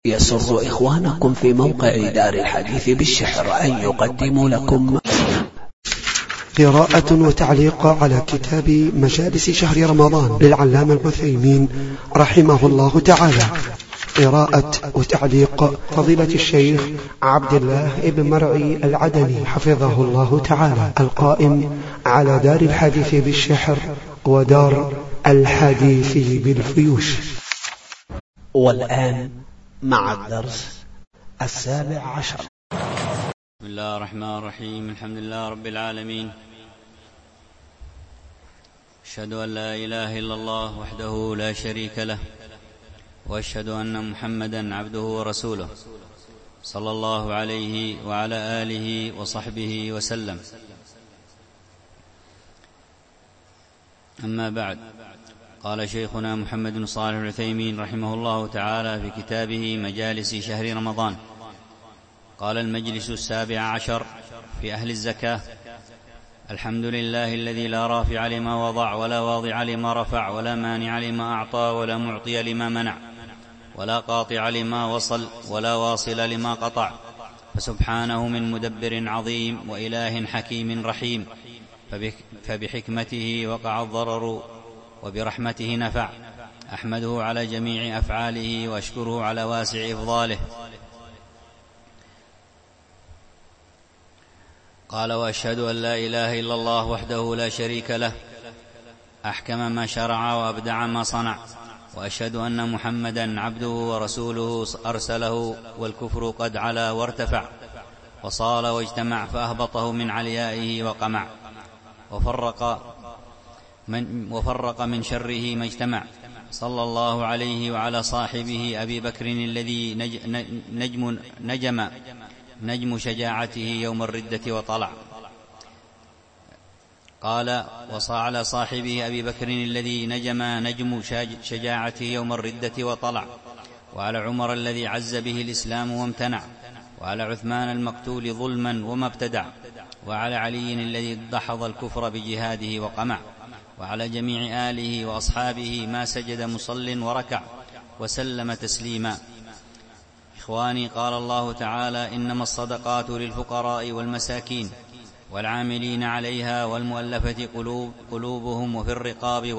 يسر إخوانكم في موقع دار الحديث بالشحر أن يقدموا لكم قراءة وتعليق على كتاب مجالس شهر رمضان للعلامة العثيمين رحمه الله تعالى. قراءة وتعليق فضيلة الشيخ عبد الله بن مرعي العدني حفظه الله تعالى، القائم على دار الحديث بالشحر ودار الحديث بالفيوش. والآن مع الدرس 17. بسم الله الرحمن الرحيم. الحمد لله رب العالمين، أشهد أن لا إله إلا الله وحده لا شريك له، وأشهد أن محمدا عبده ورسوله صلى الله عليه وعلى آله وصحبه وسلم. أما بعد، قال شيخنا محمد بن صالح العثيمين رحمه الله تعالى في كتابه مجالس شهر رمضان، قال: المجلس 17 في أهل الزكاة: الحمد لله الذي لا رافع لما وضع ولا واضع لما رفع ولا مانع لما أعطى ولا معطي لما منع ولا قاطع لما وصل ولا واصل لما قطع، فسبحانه من مدبر عظيم وإله حكيم رحيم، فبحكمته وقع الضرر وبرحمته نفع. أحمده على جميع أفعاله وأشكره على واسع إفضاله. قال: وأشهد أن لا إله إلا الله وحده لا شريك له، أحكم ما شرع وأبدع ما صنع، وأشهد أن محمدا عبده ورسوله أرسله والكفر قد علا وارتفع وصال واجتمع، فأهبطه من عليائه وقمع، وفرق من شره ما اجتمع. صلى الله عليه وعلى صاحبه أبي بكر الذي نجم شجاعته يوم الردة وطلع. قال: وعلى صاحبه أبي بكر الذي نجم شجاعته يوم الردة وطلع، وعلى عمر الذي عز به الإسلام وامتنع، وعلى عثمان المقتول ظلما وما ابتدع، وعلى علي الذي دحض الكفر بجهاده وقمع، وعلى جميع آله وأصحابه ما سجد مصل وركع وسلم تسليما. إخواني، قال الله تعالى: إنما الصدقات للفقراء والمساكين والعاملين عليها والمؤلفة قلوبهم وفي الرقاب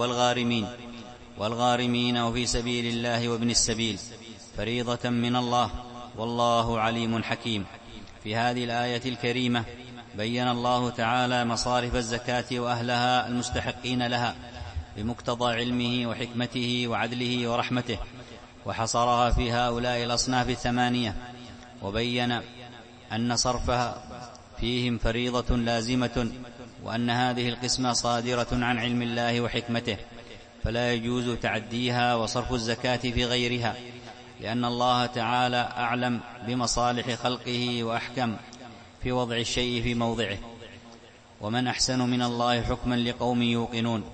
والغارمين وفي سبيل الله وابن السبيل، فريضة من الله، والله عليم حكيم. في هذه الآية الكريمة بين الله تعالى مصارف الزكاة وأهلها المستحقين لها بمقتضى علمه وحكمته وعدله ورحمته، وحصرها في هؤلاء الأصناف 8، وبين أن صرفها فيهم فريضة لازمة، وأن هذه القسمة صادرة عن علم الله وحكمته، فلا يجوز تعديها وصرف الزكاة في غيرها، لأن الله تعالى أعلم بمصالح خلقه وأحكم في وضع الشيء في موضعه، ومن أحسن من الله حكما لقوم يوقنون.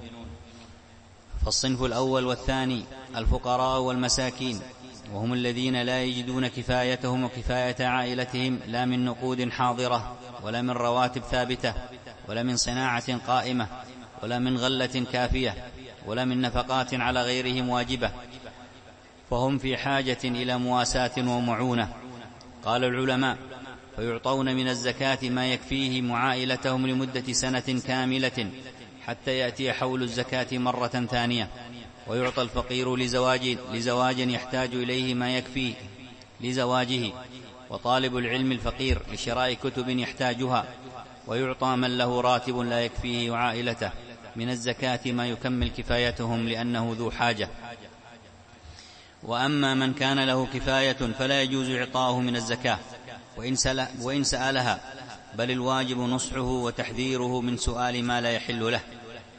فالصنف الأول والثاني الفقراء والمساكين، وهم الذين لا يجدون كفايتهم وكفاية عائلتهم، لا من نقود حاضرة ولا من رواتب ثابتة ولا من صناعة قائمة ولا من غلة كافية ولا من نفقات على غيرهم واجبة، فهم في حاجة إلى مواساة ومعونة. قال العلماء: فيعطون من الزكاة ما يكفيهم وعائلتهم لمدة سنة كاملة حتى يأتي حول الزكاة مرة ثانية. ويعطى الفقير لزواج يحتاج إليه ما يكفيه لزواجه، وطالب العلم الفقير لشراء كتب يحتاجها. ويعطى من له راتب لا يكفيه وعائلته من الزكاة ما يكمل كفايتهم لأنه ذو حاجة. وأما من كان له كفاية فلا يجوز إعطاؤه من الزكاة وإن سألها، بل الواجب نصحه وتحذيره من سؤال ما لا يحل له.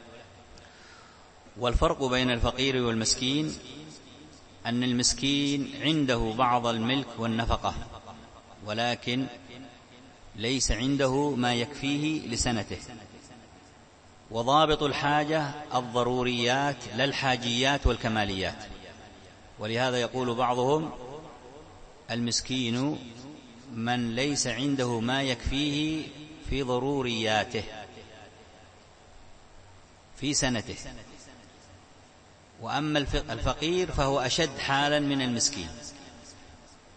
والفرق بين الفقير والمسكين أن المسكين عنده بعض الملك والنفقة، ولكن ليس عنده ما يكفيه لسنته. وضابط الحاجة الضروريات لا الحاجيات والكماليات. ولهذا يقول بعضهم: المسكين من ليس عنده ما يكفيه في ضرورياته في سنته، وأما الفقير فهو أشد حالا من المسكين.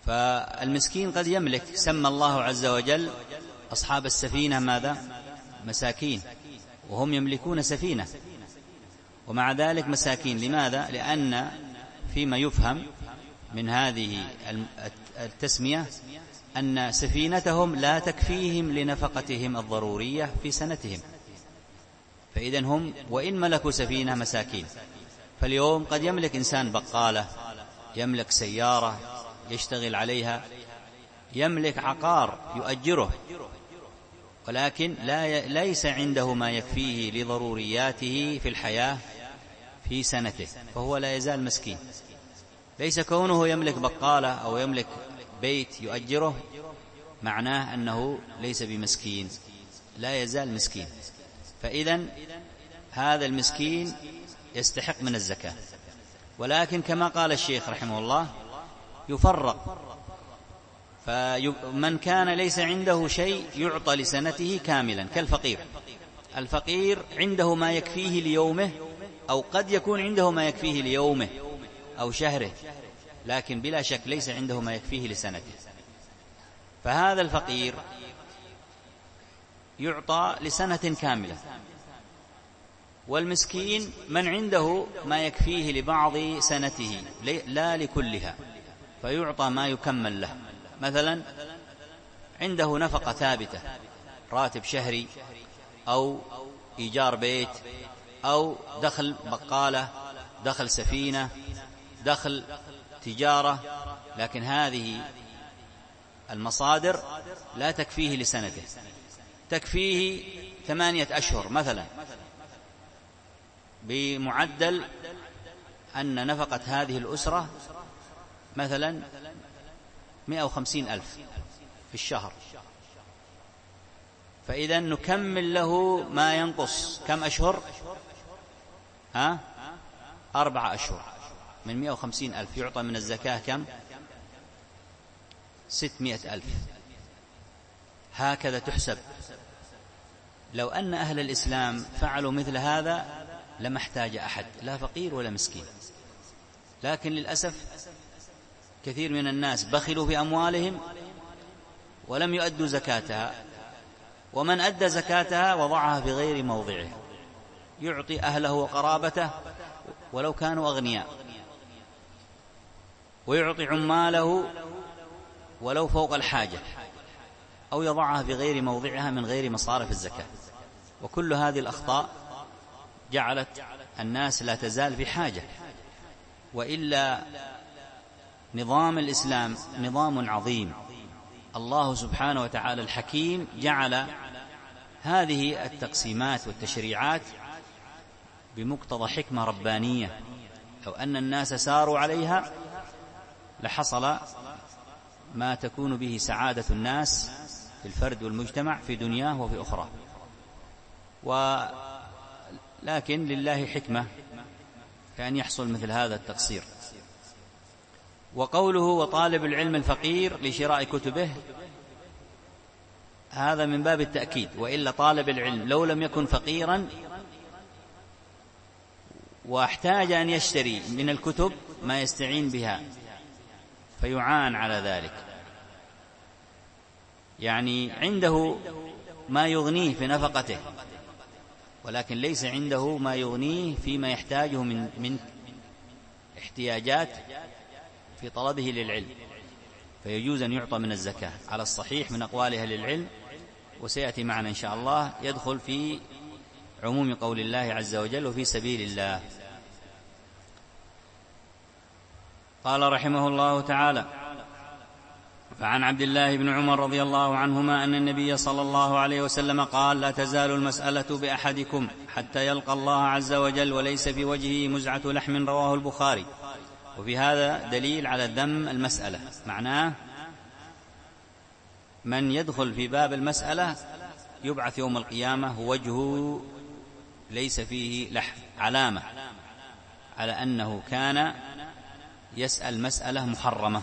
فالمسكين قد يملك، سمى الله عز وجل أصحاب السفينة ماذا؟ مساكين، وهم يملكون سفينة، ومع ذلك مساكين. لماذا؟ لأن فيما يفهم من هذه التسمية أن سفينتهم لا تكفيهم لنفقتهم الضرورية في سنتهم، فإذن هم وإن ملكوا سفينة مساكين. فاليوم قد يملك إنسان بقالة، يملك سيارة يشتغل عليها، يملك عقار يؤجره، ولكن ليس عنده ما يكفيه لضرورياته في الحياة في سنته، فهو لا يزال مسكين. ليس كونه يملك بقالة أو يملك بيت يؤجره معناه أنه ليس بمسكين، لا يزال مسكين. فإذن هذا المسكين يستحق من الزكاة، ولكن كما قال الشيخ رحمه الله يفرق، فمن كان ليس عنده شيء يعطى لسنته كاملا كالفقير. الفقير عنده ما يكفيه ليومه، أو قد يكون عنده ما يكفيه ليومه أو شهره، لكن بلا شك ليس عنده ما يكفيه لسنته، فهذا الفقير يعطى لسنة كاملة. والمسكين من عنده ما يكفيه لبعض سنته لا لكلها، فيعطى ما يكمل له. مثلا عنده نفقة ثابتة، راتب شهري أو إيجار بيت أو دخل بقالة، دخل سفينة، دخل تجارة، لكن هذه المصادر لا تكفيه لسنته، تكفيه 8 أشهر مثلا، بمعدل أن نفقة هذه الأسرة مثلا 150,000 في الشهر، فإذا نكمل له ما ينقص كم أشهر؟ 4 أشهر من 150,000 يعطى من الزكاة كم؟ 600,000. هكذا تحسب. لو أن أهل الإسلام فعلوا مثل هذا لما احتاج أحد، لا فقير ولا مسكين، لكن للأسف كثير من الناس بخلوا في أموالهم ولم يؤدوا زكاتها، ومن أدى زكاتها وضعها في غير موضعها، يعطي أهله وقرابته ولو كانوا أغنياء، ويعطي عماله ولو فوق الحاجة، أو يضعها في غير موضعها من غير مصارف الزكاة. وكل هذه الأخطاء جعلت الناس لا تزال في حاجة، وإلا نظام الإسلام نظام عظيم. الله سبحانه وتعالى الحكيم جعل هذه التقسيمات والتشريعات بمقتضى حكمة ربانية، لو أن الناس ساروا عليها لحصل ما تكون به سعادة الناس في الفرد والمجتمع في دنياه وفي أخرى. ولكن لله حكمة كأن يحصل مثل هذا التقصير. وقوله وطالب العلم الفقير لشراء كتبه، هذا من باب التأكيد، وإلا طالب العلم لو لم يكن فقيرا واحتاج أن يشتري من الكتب ما يستعين بها فيعان على ذلك، يعني عنده ما يغنيه في نفقته، ولكن ليس عنده ما يغنيه فيما يحتاجه من احتياجات في طلبه للعلم، فيجوز أن يعطى من الزكاة على الصحيح من أقوالها للعلم، وسيأتي معنا إن شاء الله يدخل في عموم قول الله عز وجل وفي سبيل الله. قال رحمه الله تعالى: فعن عبد الله بن عمر رضي الله عنهما أن النبي صلى الله عليه وسلم قال: لا تزال المسألة بأحدكم حتى يلقى الله عز وجل وليس في وجهه مزعة لحم، رواه البخاري. وفي هذا دليل على ذم المسألة، معناه من يدخل في باب المسألة يبعث يوم القيامة وجهه ليس فيه لحم، علامة على أنه كان يسأل مسألة محرمة.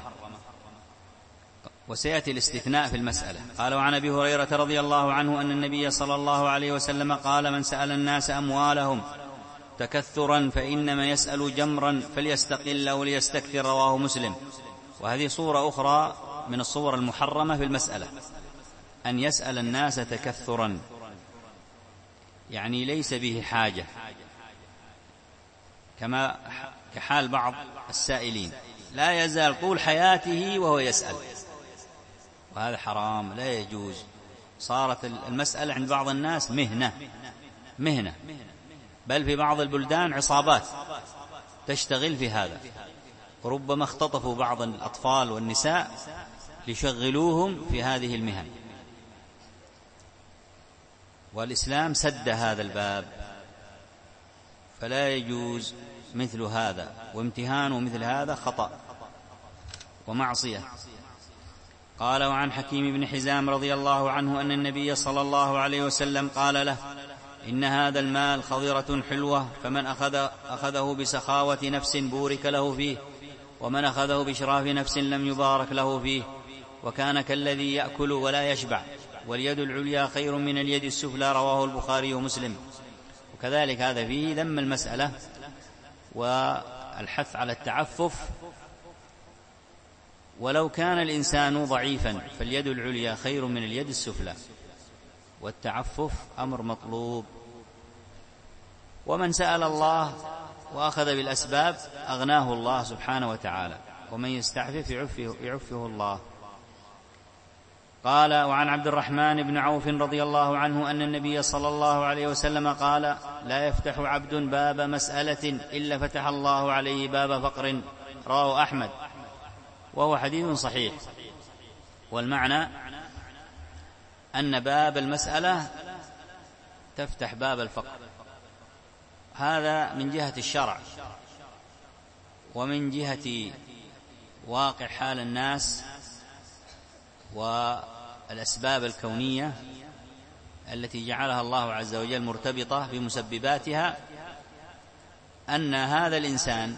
وسيأتي الاستثناء في المسألة. قال: وعن أبي هريرة رضي الله عنه أن النبي صلى الله عليه وسلم قال: من سأل الناس أموالهم تكثرا فإنما يسأل جمرا فليستقل أو ليستكثر، رواه مسلم. وهذه صورة أخرى من الصور المحرمة في المسألة، أن يسأل الناس تكثرا، يعني ليس به حاجة، كما كحال بعض السائلين لا يزال طول حياته وهو يسأل، وهذا حرام لا يجوز. صارت المسألة عند بعض الناس مهنة، بل في بعض البلدان عصابات تشتغل في هذا، وربما اختطفوا بعض الأطفال والنساء ليشغلوهم في هذه المهن، والإسلام سد هذا الباب، فلا يجوز مثل هذا، وامتهان مثل هذا خطأ ومعصية. قال: وعن حكيم بن حزام رضي الله عنه أن النبي صلى الله عليه وسلم قال له: إن هذا المال خضرة حلوة، فمن أخذه بسخاوة نفس بورك له فيه، ومن أخذه بشراف نفس لم يبارك له فيه، وكان كالذي يأكل ولا يشبع، واليد العليا خير من اليد السفلى. رواه البخاري ومسلم. وكذلك هذا فيه ذم المسألة والحث على التعفف، ولو كان الإنسان ضعيفا فاليد العليا خير من اليد السفلى، والتعفف أمر مطلوب. ومن سأل الله وأخذ بالأسباب أغناه الله سبحانه وتعالى، ومن يستعفف يعفه الله. قال: وعن عبد الرحمن بن عوف رضي الله عنه أن النبي صلى الله عليه وسلم قال: لا يفتح عبد باب مسألة إلا فتح الله عليه باب فقر. رواه أحمد، وهو حديث صحيح. والمعنى أن باب المسألة تفتح باب الفقر، هذا من جهة الشرع، ومن جهة واقع حال الناس والأسباب الكونية التي جعلها الله عز وجل مرتبطة بمسبباتها، أن هذا الإنسان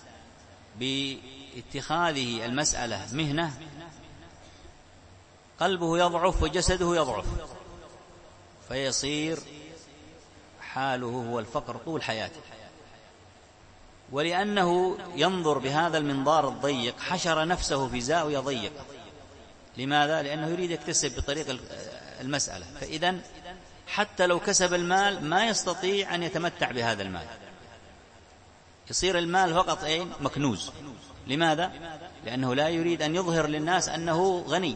باتخاذه المسألة مهنة قلبه يضعف وجسده يضعف، فيصير حاله هو الفقر طول حياته. ولأنه ينظر بهذا المنظار الضيق حشر نفسه في زاوية ضيقة. لماذا؟ لأنه يريد يكتسب بطريق المسألة، فإذن حتى لو كسب المال ما يستطيع أن يتمتع بهذا المال، يصير المال فقط مكنوز. لماذا؟ لأنه لا يريد أن يظهر للناس أنه غني،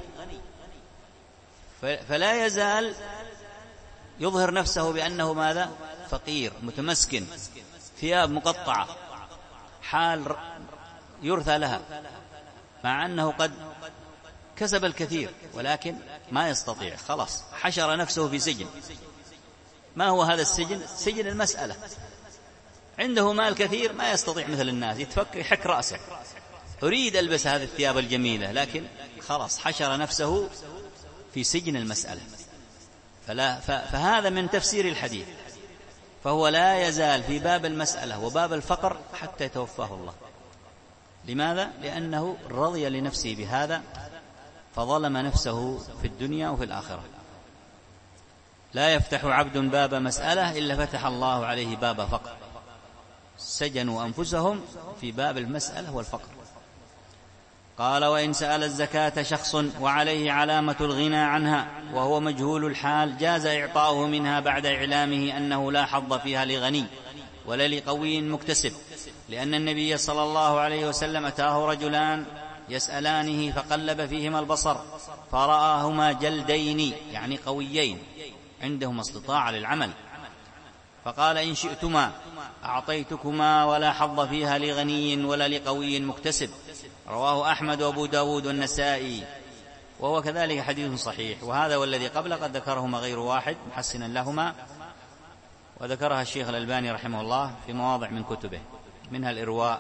فلا يزال يظهر نفسه بأنه ماذا؟ فقير متمسكن، ثياب مقطعة، حال يرثى لها، مع أنه قد كسب الكثير ولكن ما يستطيع، خلاص حشر نفسه في سجن. ما هو هذا السجن؟ سجن المسألة. عنده مال كثير ما يستطيع مثل الناس، يحك رأسه، أريد ألبس هذه الثياب الجميلة، لكن خلاص حشر نفسه في سجن المسألة. فهذا من تفسير الحديث، فهو لا يزال في باب المسألة وباب الفقر حتى يتوفاه الله. لماذا؟ لأنه رضي لنفسه بهذا فظلم نفسه في الدنيا وفي الآخرة. لا يفتح عبد باب مسألة إلا فتح الله عليه باب فقر. سجنوا أنفسهم في باب المسألة والفقر. قال: وإن سأل الزكاة شخص وعليه علامة الغنى عنها وهو مجهول الحال جاز إعطاؤه منها بعد إعلامه أنه لا حظ فيها لغني ولا لقوي مكتسب، لأن النبي صلى الله عليه وسلم أتاه رجلان يسألانه فقلب فيهما البصر فرآهما جلدين، يعني قويين عندهما استطاعة للعمل، فقال: إن شئتما أعطيتكما ولا حظ فيها لغني ولا لقوي مكتسب. رواه أحمد وأبو داود والنسائي، وهو كذلك حديث صحيح. وهذا والذي قبل قد ذكرهما غير واحد محسنا لهما، وذكرها الشيخ الألباني رحمه الله في مواضع من كتبه، منها الإرواء.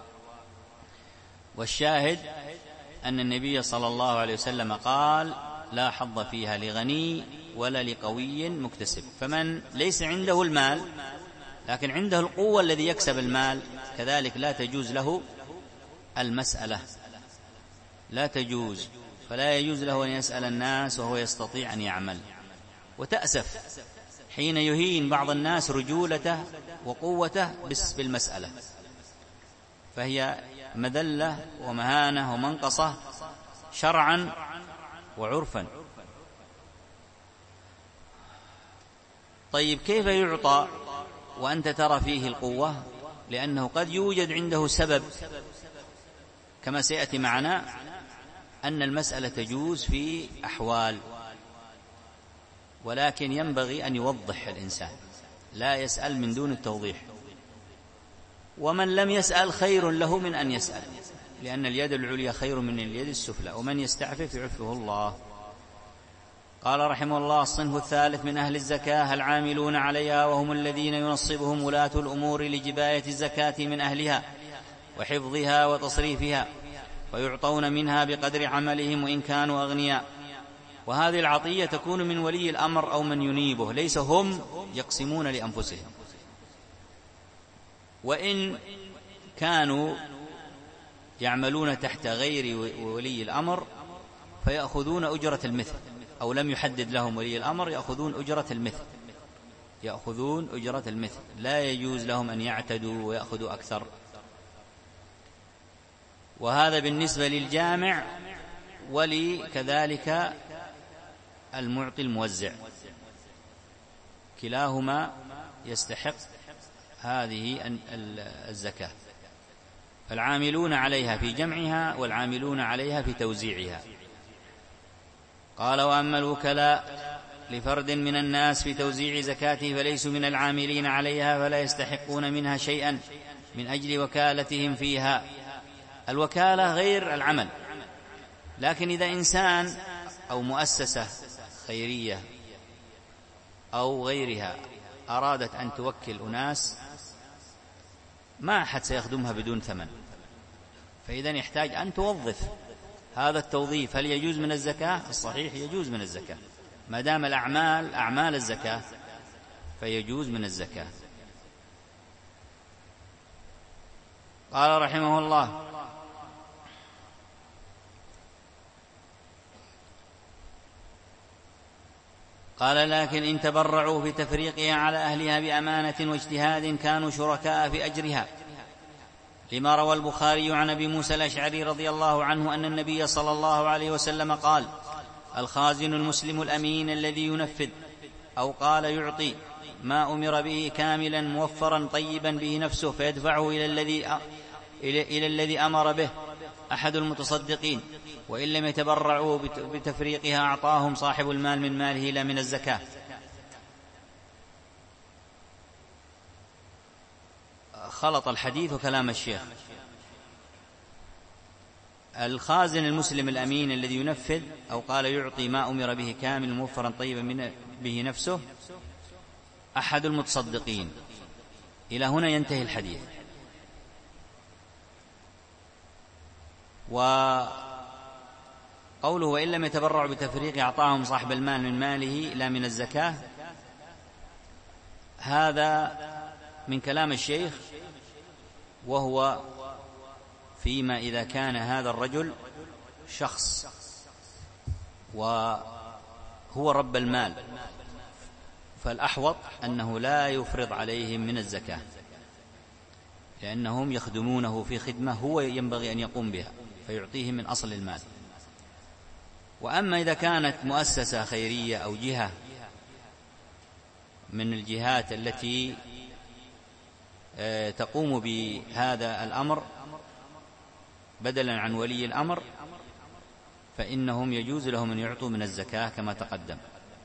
والشاهد أن النبي صلى الله عليه وسلم قال: لا حظ فيها لغني ولا لقوي مكتسب. فمن ليس عنده المال لكن عنده القوة الذي يكسب المال كذلك لا تجوز له المسألة، لا تجوز، فلا يجوز له أن يسأل الناس وهو يستطيع أن يعمل. وتأسف حين يهين بعض الناس رجولته وقوته بالمسألة، فهي مذلة ومهانة ومنقصة شرعا وعرفا. طيب كيف يعطى وأنت ترى فيه القوة؟ لأنه قد يوجد عنده سبب، كما سيأتي معنا أن المسألة تجوز في أحوال، ولكن ينبغي أن يوضح الإنسان، لا يسأل من دون التوضيح. ومن لم يسأل خير له من أن يسأل، لأن اليد العليا خير من اليد السفلى، ومن يستعفف يعفه الله. قال رحمه الله: الصنف الثالث من أهل الزكاة العاملون عليها، وهم الذين ينصبهم ولاة الأمور لجباية الزكاة من أهلها وحفظها وتصريفها، ويعطون منها بقدر عملهم وإن كانوا أغنياء. وهذه العطية تكون من ولي الأمر أو من ينيبه، ليس هم يقسمون لأنفسهم. وإن كانوا يعملون تحت غير ولي الأمر فيأخذون أجرة المثل، أو لم يحدد لهم ولي الأمر يأخذون أجرة المثل، يأخذون أجرة المثل، لا يجوز لهم أن يعتدوا ويأخذوا أكثر. وهذا بالنسبة للجامع ولكذلك المعطي الموزع، كلاهما يستحق هذه الزكاة. فالعاملون عليها في جمعها والعاملون عليها في توزيعها. قال: وأما الوكلاء لفرد من الناس في توزيع زكاته فليسوا من العاملين عليها، فلا يستحقون منها شيئا من أجل وكالتهم فيها. الوكالة غير العمل، لكن إذا إنسان أو مؤسسة خيرية أو غيرها أرادت أن توكل أناس، ما أحد سيخدمها بدون ثمن، فإذا يحتاج أن توظف. هذا التوظيف هل يجوز من الزكاة؟ الصحيح يجوز من الزكاة، ما دام الأعمال أعمال الزكاة فيجوز من الزكاة. قال رحمه الله: قال: لكن إن تبرعوا بتفريقها على أهلها بأمانة واجتهاد كانوا شركاء في أجرها، لما روى البخاري عن أبي موسى الأشعري رضي الله عنه أن النبي صلى الله عليه وسلم قال: الخازن المسلم الأمين الذي ينفذ، أو قال يعطي، ما أمر به كاملا موفرا طيبا به نفسه فيدفعه إلى الذي أمر به أحد المتصدقين، وإن لم يتبرعوا بتفريقها أعطاهم صاحب المال من ماله لا من الزكاة. خلط الحديث وكلام الشيخ. الخازن المسلم الأمين الذي ينفذ، أو قال يعطي، ما أمر به كامل موفرا طيبا به نفسه أحد المتصدقين. إلى هنا ينتهي الحديث. وقوله وإن لم يتبرع بتفريق أعطاهم صاحب المال من ماله لا من الزكاة، هذا من كلام الشيخ، وهو فيما إذا كان هذا الرجل شخص وهو رب المال، فالأحوط أنه لا يفرض عليهم من الزكاة، لأنهم يخدمونه في خدمة هو ينبغي أن يقوم بها، فيعطيهم من أصل المال. وأما إذا كانت مؤسسة خيرية أو جهة من الجهات التي تقوم بهذا الأمر بدلا عن ولي الأمر، فإنهم يجوز لهم أن يعطوا من الزكاة كما تقدم،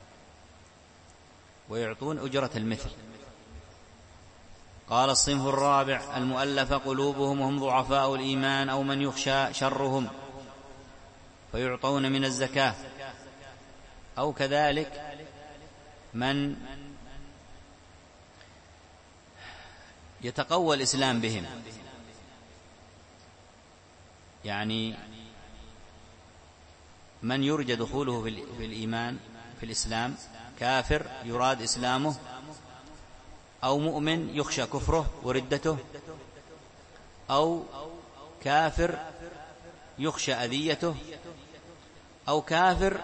ويعطون أجرة المثل. قال: الصنف الرابع المؤلف قلوبهم، وهم ضعفاء الإيمان أو من يخشى شرهم، فيعطون من الزكاة، أو كذلك من يتقوى الإسلام بهم، يعني من يرجى دخوله في الإيمان في الإسلام، كافر يراد إسلامه، أو مؤمن يخشى كفره وردته، أو كافر يخشى أذيته، أو كافر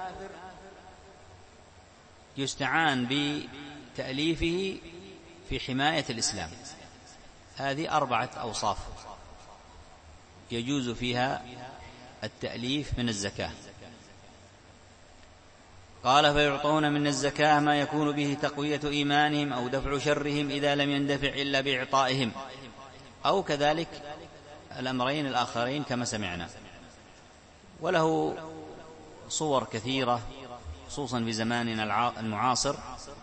يستعان بتأليفه في حماية الإسلام. هذه 4 أوصاف. يجوز فيها التأليف من الزكاة. قال فيعطون من الزكاة ما يكون به تقوية إيمانهم أو دفع شرهم إذا لم يندفع إلا بإعطائهم، أو كذلك الأمرين الآخرين كما سمعنا. وله صور كثيرة خصوصا في زماننا المعاصر،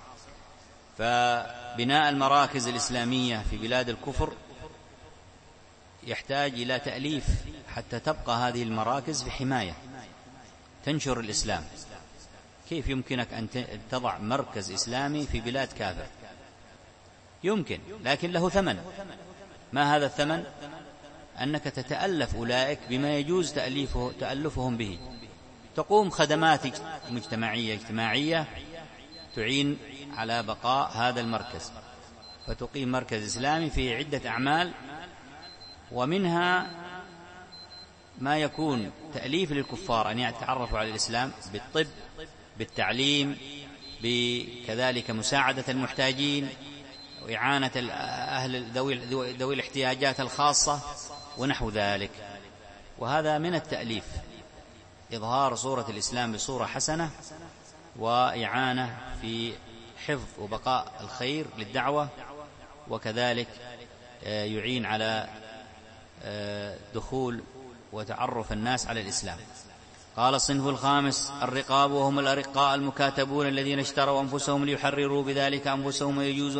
فبناء المراكز الإسلامية في بلاد الكفر يحتاج إلى تأليف حتى تبقى هذه المراكز في حماية تنشر الإسلام. كيف يمكنك أن تضع مركز إسلامي في بلاد كافر؟ يمكن، لكن له ثمن. ما هذا الثمن؟ أنك تتألف أولئك بما يجوز تألفهم به، تقوم خدمات اجتماعية تعين على بقاء هذا المركز، فتقيم مركز إسلامي في عدة أعمال، ومنها ما يكون تأليف للكفار أن يتعرفوا على الإسلام بالطب، بالتعليم، بكذلك مساعدة المحتاجين وإعانة أهل ذوي الاحتياجات الخاصة ونحو ذلك. وهذا من التأليف، إظهار صورة الإسلام بصورة حسنة، وإعانة في حفظ وبقاء الخير للدعوة، وكذلك يعين على دخول وتعرف الناس على الإسلام. قال الصنف الخامس الرقاب، وهم الأرقاء المكاتبون الذين اشتروا أنفسهم ليحرروا بذلك أنفسهم، ويجوز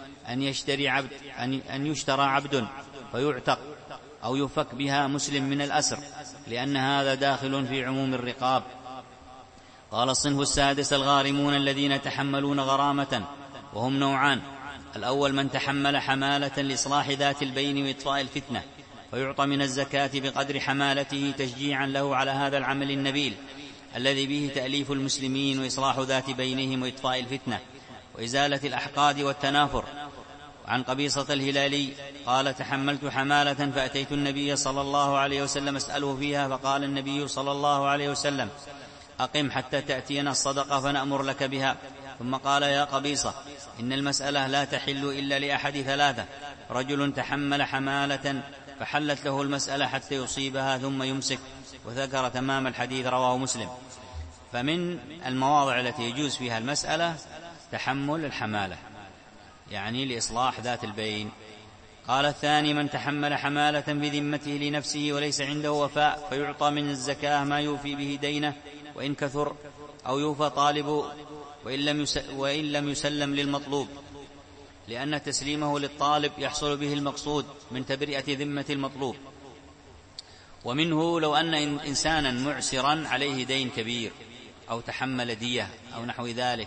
أن يشترى عبد فيعتق أو يفك بها مسلم من الأسر، لأن هذا داخل في عموم الرقاب. قال الصنف السادس الغارمون الذين تحملون غرامة، وهم نوعان: الأول من تحمل حمالة لإصلاح ذات البين وإطفاء الفتنة، فيعطى من الزكاة بقدر حمالته تشجيعا له على هذا العمل النبيل الذي به تأليف المسلمين وإصلاح ذات بينهم وإطفاء الفتنة وإزالة الأحقاد والتنافر. عن قبيصة الهلالي قال: تحملت حمالة فأتيت النبي صلى الله عليه وسلم أسأله فيها، فقال النبي صلى الله عليه وسلم: أقم حتى تأتينا الصدقة فنأمر لك بها. ثم قال: يا قبيصة، إن المسألة لا تحل إلا لأحد ثلاثة: رجل تحمل حمالة فحلت له المسألة حتى يصيبها ثم يمسك. وذكر تمام الحديث، رواه مسلم. فمن المواضع التي يجوز فيها المسألة تحمل الحمالة، يعني لإصلاح ذات البين. قال الثاني من تحمل حمالة بذمته لنفسه وليس عنده وفاء، فيعطى من الزكاة ما يوفي به دينه وإن كثر، أو يوفى طالب وإن لم يسلم للمطلوب، لأن تسليمه للطالب يحصل به المقصود من تبرئة ذمة المطلوب. ومنه لو أن إنسانا معسرا عليه دين كبير أو تحمل دية أو نحو ذلك،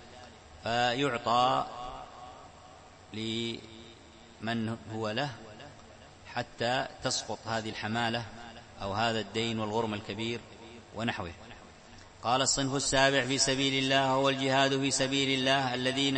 فيعطى لمن هو له حتى تسقط هذه الحمالة أو هذا الدين والغرم الكبير ونحوه. قال الصنف السابع في سبيل الله هو الجهاد في سبيل الله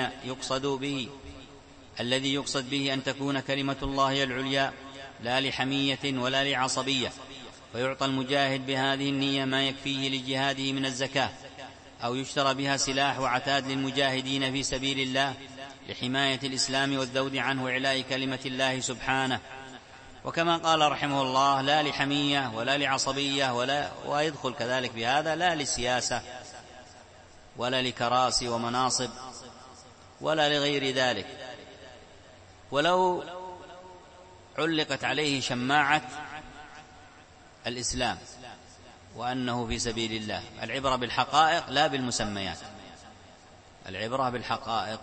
الذي يقصد به أن تكون كلمة الله العليا، لا لحمية ولا لعصبية، فيعطى المجاهد بهذه النية ما يكفيه لجهاده من الزكاة، أو يشترى بها سلاح وعتاد للمجاهدين في سبيل الله لحماية الإسلام والذود عنه وإعلاء كلمة الله سبحانه. وكما قال رحمه الله: لا لحمية ولا لعصبية، ويدخل كذلك بهذا لا للسياسة ولا لكراسي ومناصب ولا لغير ذلك. ولو علقت عليه شماعة الإسلام وأنه في سبيل الله، العبرة بالحقائق لا بالمسميات، العبرة بالحقائق.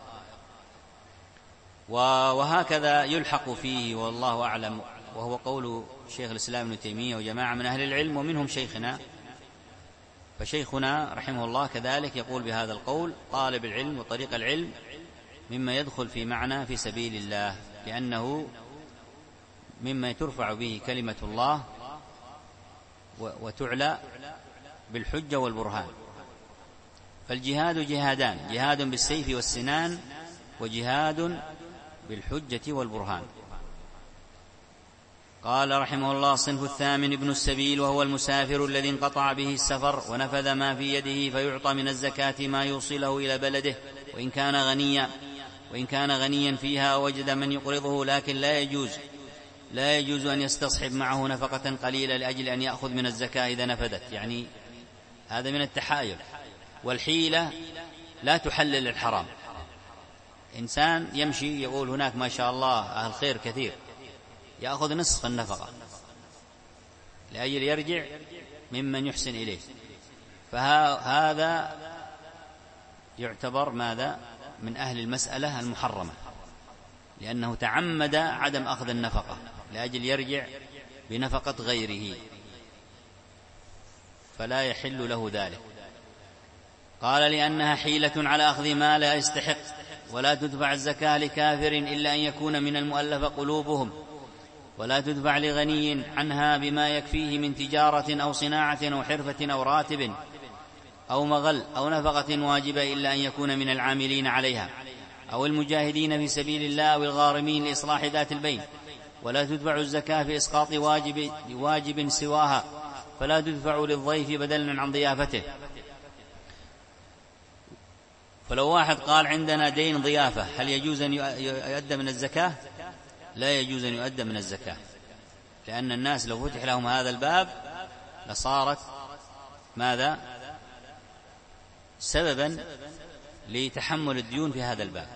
وهكذا يلحق فيه والله أعلم، وهو قول شيخ الإسلام ابن تيمية وجماعة من أهل العلم ومنهم شيخنا. فشيخنا رحمه الله كذلك يقول بهذا القول: طالب العلم وطريق العلم مما يدخل في معنى في سبيل الله، لأنه مما ترفع به كلمة الله وتعلى بالحجة والبرهان. فالجهاد جهادان: جهاد بالسيف والسنان، وجهاد بالحجة والبرهان. قال رحمه الله: الصنف الثامن ابن السبيل، وهو المسافر الذي انقطع به السفر ونفذ ما في يده، فيعطى من الزكاة ما يوصله إلى بلده وإن كان غنيا فيها وجد من يقرضه، لكن لا يجوز لا يجوز أن يستصحب معه نفقة قليلة لأجل أن يأخذ من الزكاة إذا نفدت، يعني هذا من التحايل. والحيلة لا تحلل الحرام. إنسان يمشي يقول هناك ما شاء الله أهل خير كثير، يأخذ نصف النفقة لأجل يرجع ممن يحسن إليه، فهذا يعتبر ماذا؟ من أهل المسألة المحرمة، لأنه تعمد عدم أخذ النفقة لأجل يرجع بنفقة غيره، فلا يحل له ذلك. قال لأنها حيلة على أخذ ما لا يستحق، ولا تدفع الزكاة لكافر إلا أن يكون من المؤلفة قلوبهم، ولا تدفع لغني عنها بما يكفيه من تجارة أو صناعة أو حرفة أو راتب أو مغل أو نفقة واجبة إلا أن يكون من العاملين عليها أو المجاهدين في سبيل الله أو الغارمين لإصلاح ذات البين. ولا تدفع الزكاة في إسقاط واجب سواها، فلا تدفع للضيف بدلا عن ضيافته. فلو واحد قال عندنا دين ضيافة، هل يجوز أن يؤدى من الزكاة؟ لا يجوز أن يؤدى من الزكاة، لأن الناس لو فتح لهم هذا الباب لصارت ماذا؟ سببا لتحمل الديون في هذا الباب.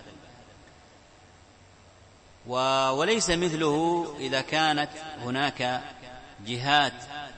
وليس مثله إذا كانت هناك جهات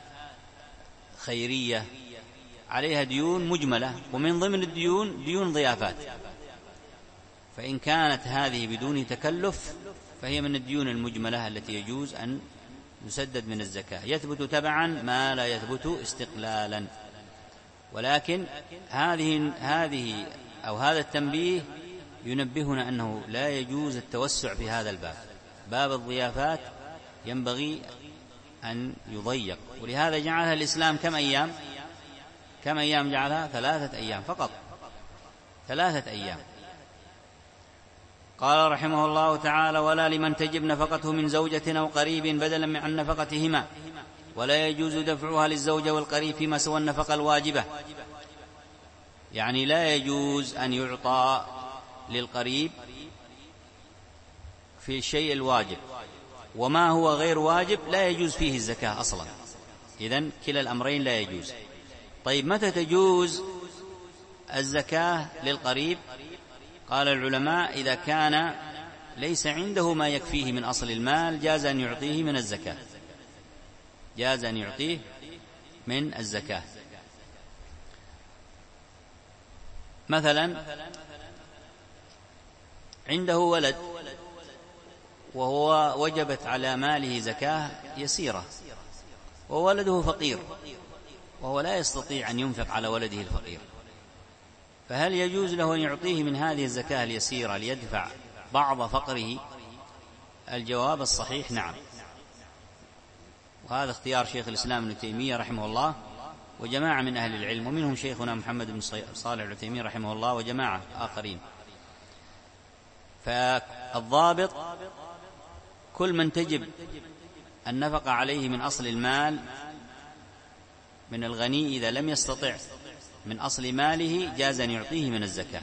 خيرية عليها ديون مجملة، ومن ضمن الديون ديون ضيافات، فإن كانت هذه بدون تكلف فهي من الديون المجملة التي يجوز أن يسدد من الزكاة، يثبت تبعا ما لا يثبت استقلالا. ولكن هذه أو هذا التنبيه ينبهنا أنه لا يجوز التوسع في هذا الباب. باب الضيافات ينبغي أن يضيق، ولهذا جعلها الإسلام كم أيام جعلها؟ 3 أيام فقط، 3 أيام. قال رحمه الله تعالى: ولا لمن تجب نفقته من زوجة أو قريب بدلا عن نفقتهما، ولا يجوز دفعها للزوجة والقريب فيما سوى النفقة الواجبة. يعني لا يجوز أن يعطى للقريب في الشيء الواجب، وما هو غير واجب لا يجوز فيه الزكاة أصلا. إذن كلا الأمرين لا يجوز. طيب متى تجوز الزكاة للقريب؟ قال العلماء: إذا كان ليس عنده ما يكفيه من أصل المال جاز أن يعطيه من الزكاة، جاز أن يعطيه من الزكاة. مثلا عنده ولد وهو وجبت على ماله زكاة يسيرة، وولده فقير وهو لا يستطيع أن ينفق على ولده الفقير، فهل يجوز له أن يعطيه من هذه الزكاة اليسيرة ليدفع بعض فقره؟ الجواب الصحيح نعم، وهذا اختيار شيخ الإسلام ابن تيمية رحمه الله وجماعة من أهل العلم، ومنهم شيخنا محمد بن صالح العثيمين رحمه الله وجماعة آخرين. فالضابط كل من تجب النفقة عليه من أصل المال من الغني إذا لم يستطع من أصل ماله جاز أن يعطيه من الزكاة.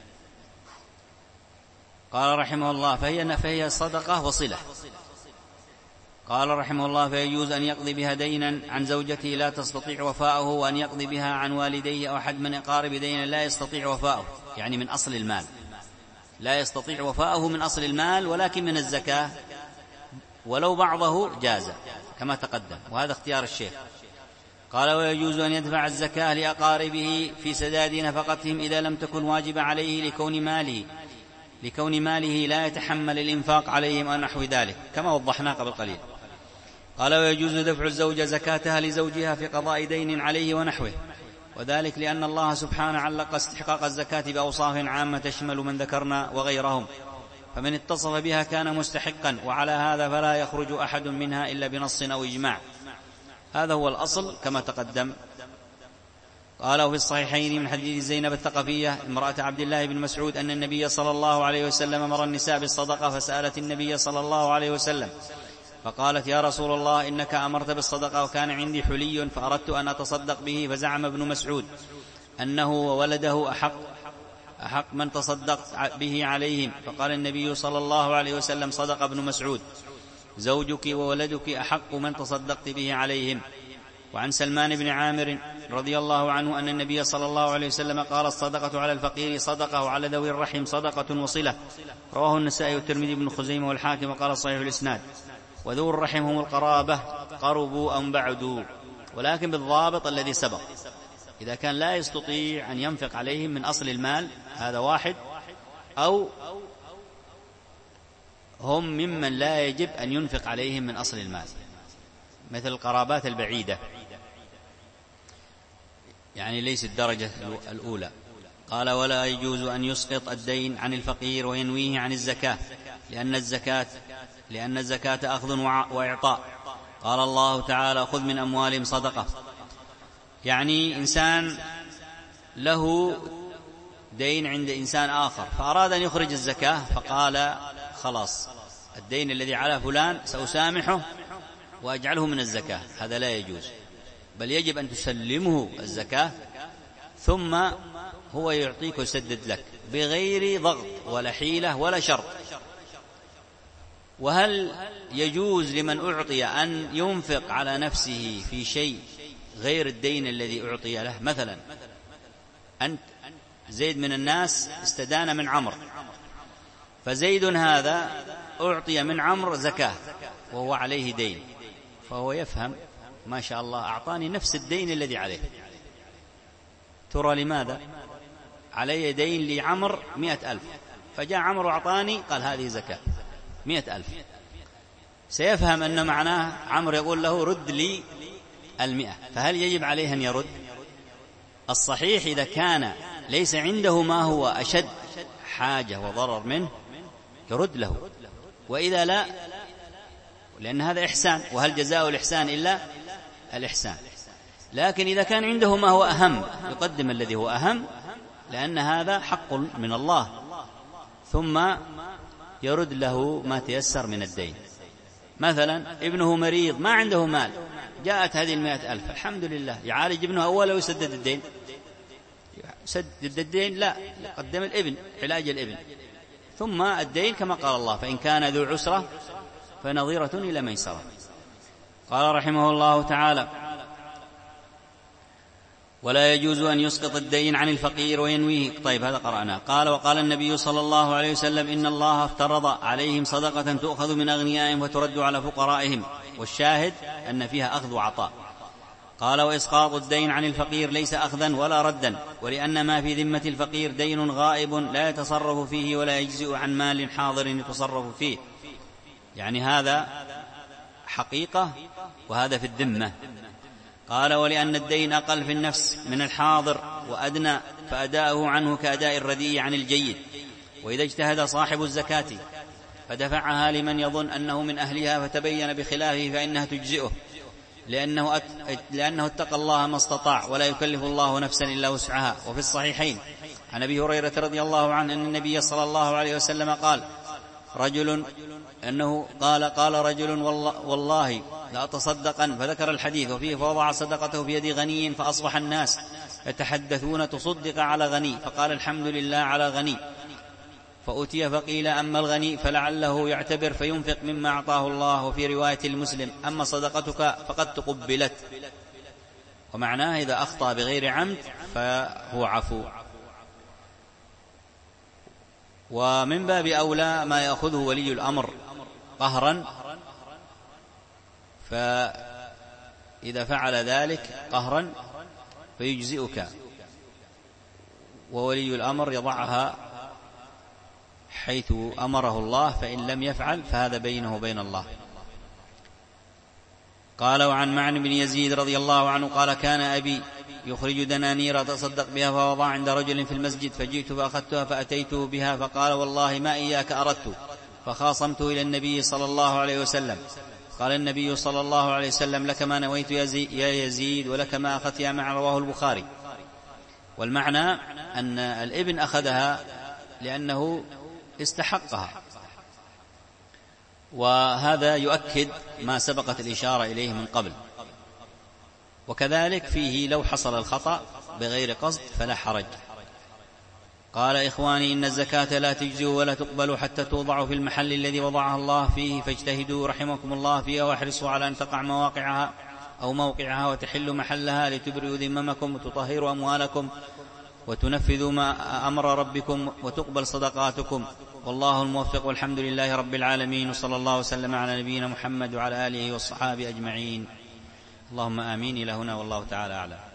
قال رحمه الله: فهي صدقة وصلة. قال رحمه الله: فيجوز أن يقضي بها دينا عن زوجته لا تستطيع وفاءه، وأن يقضي بها عن والديه أو أحد من أقارب دينا لا يستطيع وفاءه، يعني من أصل المال، لا يستطيع وفاءه من أصل المال ولكن من الزكاة، ولو بعضه جاز كما تقدم، وهذا اختيار الشيخ. قال: ويجوز أن يدفع الزكاة لأقاربه في سداد نفقتهم إذا لم تكن واجب عليه لكون ماله لا يتحمل الإنفاق عليهم أو نحو ذلك، كما وضحنا قبل قليل. قال: ويجوز دفع الزوجة زكاتها لزوجها في قضاء دين عليه ونحوه، وذلك لأن الله سبحانه علق استحقاق الزكاة بأوصاف عامة تشمل من ذكرنا وغيرهم، فمن اتصف بها كان مستحقا، وعلى هذا فلا يخرج أحد منها إلا بنص أو إجماع. هذا هو الأصل كما تقدم. قال: في الصحيحين من حديث زينب الثقفية امرأة عبد الله بن مسعود أن النبي صلى الله عليه وسلم أمر النساء بالصدقة، فسألت النبي صلى الله عليه وسلم فقالت: يا رسول الله، إنك أمرت بالصدقة وكان عندي حلي فأردت أن أتصدق به، فزعم ابن مسعود أنه وولده أحق من تصدق به عليهم، فقال النبي صلى الله عليه وسلم: صدق ابن مسعود. زوجك وولدك أحق من تصدقت به عليهم. وعن سلمان بن عامر رضي الله عنه أن النبي صلى الله عليه وسلم قال: الصدقة على الفقير صدقة وعلى ذوي الرحم صدقة وصلة. رواه النسائي والترمذي بن خزيمة والحاكم وقال صحيح الإسناد. وذو الرحم هم القرابة قربوا أم بعدوا، ولكن بالضابط الذي سبق. إذا كان لا يستطيع أن ينفق عليهم من أصل المال، هذا واحد، أو هم ممن لا يجب أن ينفق عليهم من أصل المال، مثل القرابات البعيدة، يعني ليس الدرجة الأولى. قال: ولا يجوز أن يسقط الدين عن الفقير وينويه عن الزكاة، لأن الزكاة أخذ وإعطاء. قال الله تعالى: خذ من أموالهم صدقة. يعني إنسان له دين عند إنسان آخر فأراد أن يخرج الزكاة، فقال: خلاص الدين الذي على فلان سأسامحه وأجعله من الزكاة. هذا لا يجوز، بل يجب أن تسلمه الزكاة ثم هو يعطيك ويسدد لك بغير ضغط ولا حيلة ولا شرط. وهل يجوز لمن أعطي أن ينفق على نفسه في شيء غير الدين الذي أعطي له؟ مثلا أنت زيد من الناس استدان من عمرو، فزيد هذا أعطي من عمرو زكاة وهو عليه دين، فهو يفهم ما شاء الله أعطاني نفس الدين الذي عليه. ترى لماذا؟ علي دين لعمر 100,000، فجاء عمرو أعطاني قال هذه زكاة 100,000. سيفهم أن معناه عمرو يقول له رد لي 100. فهل يجب عليه أن يرد؟ الصحيح إذا كان ليس عنده ما هو أشد حاجة وضرر منه يرد له، وإذا لا، لأن هذا إحسان، وهل جزاء الإحسان إلا الإحسان. لكن إذا كان عنده ما هو أهم يقدم الذي هو أهم، لأن هذا حق من الله، ثم يرد له ما تيسر من الدين. مثلا ابنه مريض ما عنده مال، جاءت هذه 100,000، الحمد لله، يعالج ابنه أولا ويسدد الدين؟ يسدد الدين؟ لا، يقدم الابن، علاج الابن، ثم الدين كما قال الله: فإن كان ذو عسرة فنظيرة إلى ميسرة. قال رحمه الله تعالى: ولا يجوز أن يسقط الدين عن الفقير وينويه. طيب هذا قرأناه. قال: وقال النبي صلى الله عليه وسلم: إن الله افترض عليهم صدقة تؤخذ من أغنيائهم وترد على فقرائهم. والشاهد أن فيها أخذ وعطاء. قال: وإسقاط الدين عن الفقير ليس أخذا ولا ردا، ولأن ما في ذمة الفقير دين غائب لا يتصرف فيه ولا يجزئ عن مال حاضر يتصرف فيه. يعني هذا حقيقة وهذا في الذمة. قال: ولأن الدين أقل في النفس من الحاضر وأدنى، فأداؤه عنه كأداء الرديء عن الجيد. وإذا اجتهد صاحب الزكاة فدفعها لمن يظن أنه من أهلها فتبين بخلافه فإنها تجزئه، لأنه اتقى الله ما استطاع، ولا يكلف الله نفسا إلا وسعها. وفي الصحيحين عن أبي هريرة رضي الله عنه أن النبي صلى الله عليه وسلم قال رجل والله لأتصدقن، فذكر الحديث وفيه: فوضع صدقته في يد غني فأصبح الناس يتحدثون تصدق على غني، فقال: الحمد لله على غني. فأتي فقيل: أما الغني فلعله يعتبر فينفق مما أعطاه الله. وفي رواية المسلم: أما صدقتك فقد تقبلت. ومعناه إذا أخطأ بغير عمد فهو عفو. ومن باب أولى ما يأخذه ولي الأمر قهرا، فإذا فعل ذلك قهرا فيجزئك، وولي الأمر يضعها حيث أمره الله، فإن لم يفعل فهذا بينه وبين الله. قال: وعن معن بن يزيد رضي الله عنه قال: كان أبي يخرج دنانير تصدق بها فوضع عند رجل في المسجد، فجئت فأخذتها فأتيته بها فقال: والله ما إياك أردت، فخاصمته إلى النبي صلى الله عليه وسلم. قال النبي صلى الله عليه وسلم: لك ما نويت يا يزيد، ولك ما أخذت يا معن. رواه البخاري. والمعنى أن الابن أخذها لأنه استحقها، وهذا يؤكد ما سبقت الإشارة إليه من قبل. وكذلك فيه لو حصل الخطأ بغير قصد فلا حرج. قال: إخواني، إن الزكاة لا تجزئ ولا تقبل حتى توضع في المحل الذي وضعها الله فيه، فاجتهدوا رحمكم الله فيها، واحرصوا على أن تقع مواقعها أو موقعها وتحل محلها، لتبرئوا ذممكم وتطهروا أموالكم وتنفذوا ما أمر ربكم وتقبل صدقاتكم. والله الموفق، والحمد لله رب العالمين، وصلى الله وسلم على نبينا محمد وعلى آله والصحابة أجمعين. اللهم آمين. إلى هنا والله تعالى أعلم.